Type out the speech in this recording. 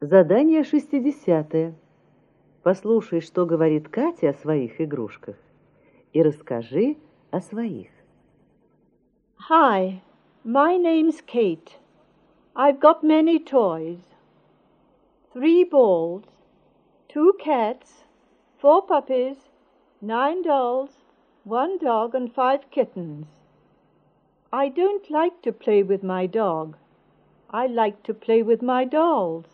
Задание 60. Послушай, что говорит Катя о своих игрушках, и расскажи о своих. Hi, my name's Kate. I've got many toys. 3 balls, 2 cats, 4 puppies, 9 dolls, 1 dog and 5 kittens. I don't like to play with my dog. I like to play with my dolls.